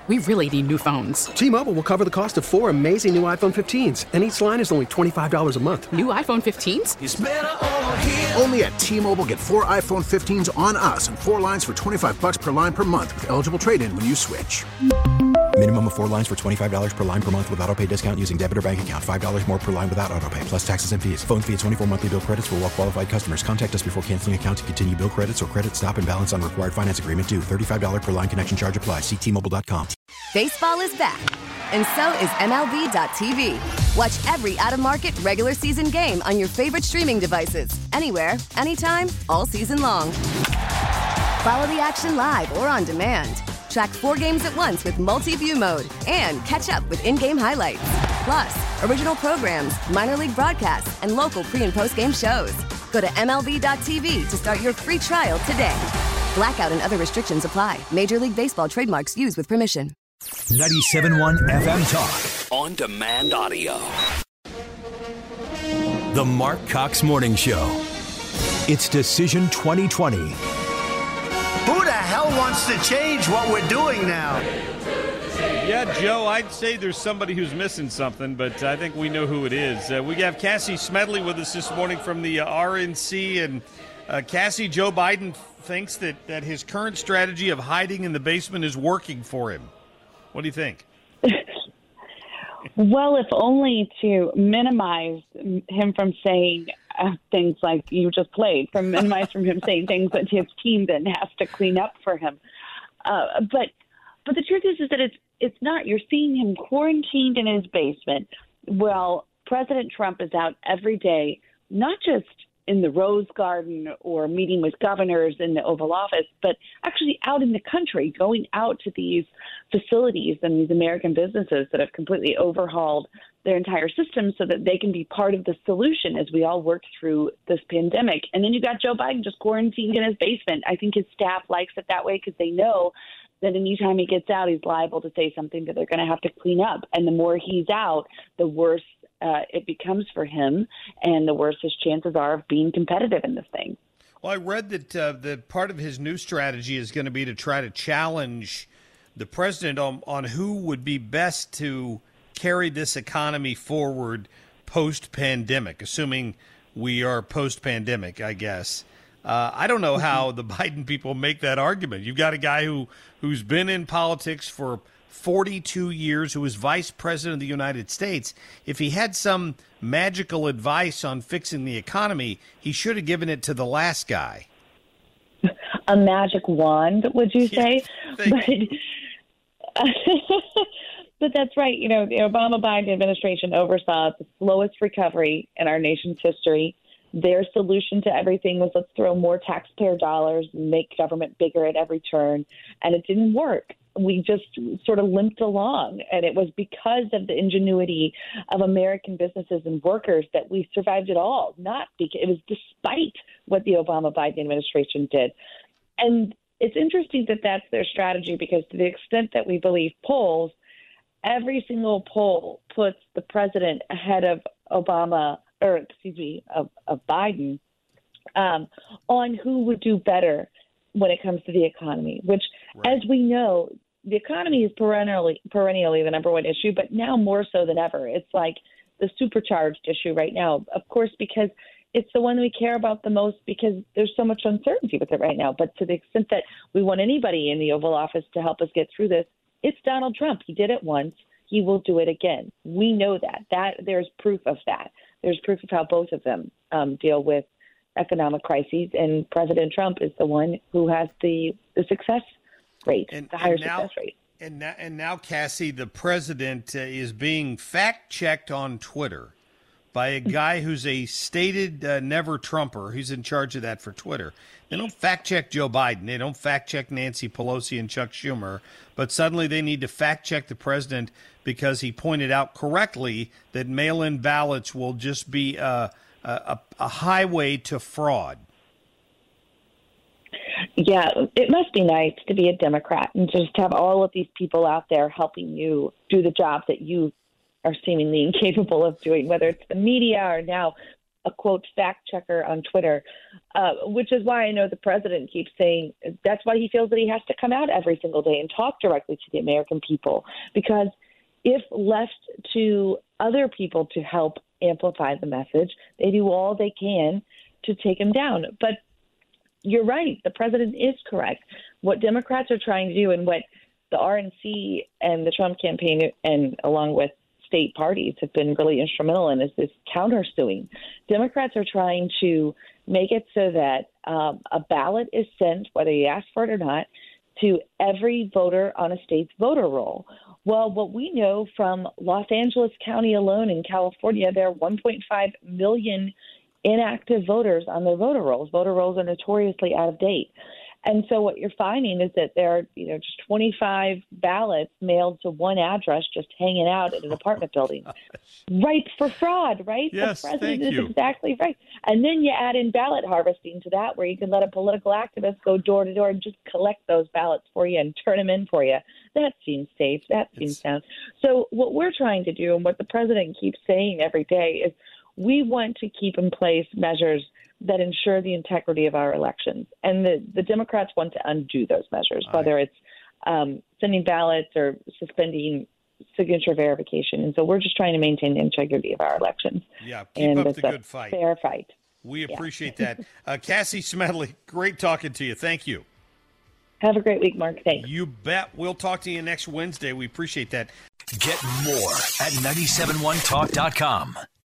We really need new phones. T-Mobile will cover the cost of 4 amazing new iPhone 15s, and each line is only $25 a month. New iPhone 15s? It's better over here. Only at T-Mobile, get 4 iPhone 15s on us and 4 lines for $25 per line per month with eligible trade-in when you switch. Minimum of 4 lines for $25 per line per month with autopay discount using debit or bank account. $5 more per line without autopay, plus taxes and fees. Phone fee at 24 monthly bill credits for well-qualified customers. Contact us before canceling account to continue bill credits or credit stop and balance on required finance agreement due. $35 per line connection charge applies. See T-Mobile.com. Baseball is back, and so is MLB.tv. Watch every out-of-market regular season game on your favorite streaming devices. Anywhere, anytime, all season long. Follow the action live or on demand. Track 4 games at once with multi-view mode and catch up with in-game highlights. Plus, original programs, minor league broadcasts, and local pre- and post-game shows. Go to MLB.tv to start your free trial today. Blackout and other restrictions apply. Major League Baseball trademarks used with permission. 97.1 FM Talk. On demand audio. The Mark Cox Morning Show. It's Decision 2020. Who the hell wants to change what we're doing now? Yeah, Joe, I'd say there's somebody who's missing something, but I think we know who it is. We have Cassie Smedley with us this morning from the RNC. And Cassie, Joe Biden thinks that his current strategy of hiding in the basement is working for him. What do you think? Well, if only to minimize him from saying things like you just played, from minimize from him saying things that his team then has to clean up for him. But the truth is that it's not. You're seeing him quarantined in his basement. Well, President Trump is out every day, not just in the Rose Garden or meeting with governors in the Oval Office, but actually out in the country, going out to these facilities and these American businesses that have completely overhauled their entire system so that they can be part of the solution as we all work through this pandemic. And then you got Joe Biden just quarantined in his basement. I think his staff likes it that way because they know that anytime he gets out, he's liable to say something that they're going to have to clean up. And the more he's out, the worse it becomes for him, and the worse his chances are of being competitive in this thing. Well, I read that the part of his new strategy is going to be to try to challenge the president on who would be best to carry this economy forward post-pandemic, assuming we are post-pandemic, I guess. I don't know how the Biden people make that argument. You've got a guy who's been in politics for 42 years, who was vice president of the United States. If he had some magical advice on fixing the economy, he should have given it to the last guy. A magic wand, would you say? But that's right. You know, the Obama-Biden administration oversaw the slowest recovery in our nation's history. Their solution to everything was let's throw more taxpayer dollars and make government bigger at every turn. And it didn't work. We just sort of limped along. And it was because of the ingenuity of American businesses and workers that we survived it all, not because it was despite what the Obama-Biden administration did. And it's interesting that that's their strategy, because to the extent that we believe polls, every single poll puts the president ahead of Biden on who would do better when it comes to the economy, which, as we know, the economy is perennially the number one issue, but now more so than ever. It's like the supercharged issue right now, of course, because it's the one we care about the most, because there's so much uncertainty with it right now. But to the extent that we want anybody in the Oval Office to help us get through this, it's Donald Trump. He did it once. He will do it again. We know that there's proof of that. There's proof of how both of them deal with economic crises, and President Trump is the one who has the success rate, the higher success rate. And now, Cassie, the president is being fact-checked on Twitter by a guy who's a stated never-Trumper who's in charge of that for Twitter. They don't fact-check Joe Biden. They don't fact-check Nancy Pelosi and Chuck Schumer. But suddenly they need to fact-check the president because he pointed out correctly that mail-in ballots will just be a highway to fraud. Yeah, it must be nice to be a Democrat and just have all of these people out there helping you do the job that you are seemingly incapable of doing, whether it's the media or now a quote fact checker on Twitter, which is why I know the president keeps saying that's why he feels that he has to come out every single day and talk directly to the American people, because if left to other people to help amplify the message, they do all they can to take him down. But you're right. The president is correct. What Democrats are trying to do, and what the RNC and the Trump campaign, and along with state parties, have been really instrumental in, is this countersuing. Democrats are trying to make it so that a ballot is sent, whether you ask for it or not, to every voter on a state's voter roll. Well, what we know from Los Angeles County alone in California, there are 1.5 million inactive voters on their voter rolls. Voter rolls are notoriously out of date. And so what you're finding is that there are, just 25 ballots mailed to one address just hanging out in an apartment building. Ripe for fraud, right? Yes, the president thank you. is exactly right. And then you add in ballot harvesting to that, where you can let a political activist go door to door and just collect those ballots for you and turn them in for you. That seems safe. That seems sound. So what we're trying to do, and what the president keeps saying every day, is we want to keep in place measures that ensure the integrity of our elections. And the Democrats want to undo those measures, whether it's sending ballots or suspending signature verification. And so we're just trying to maintain the integrity of our elections. Yeah, keep up the good fight. Fair fight. We appreciate that. Cassie Smedley, great talking to you. Thank you. Have a great week, Mark. Thanks. You bet. We'll talk to you next Wednesday. We appreciate that. Get more at 971talk.com.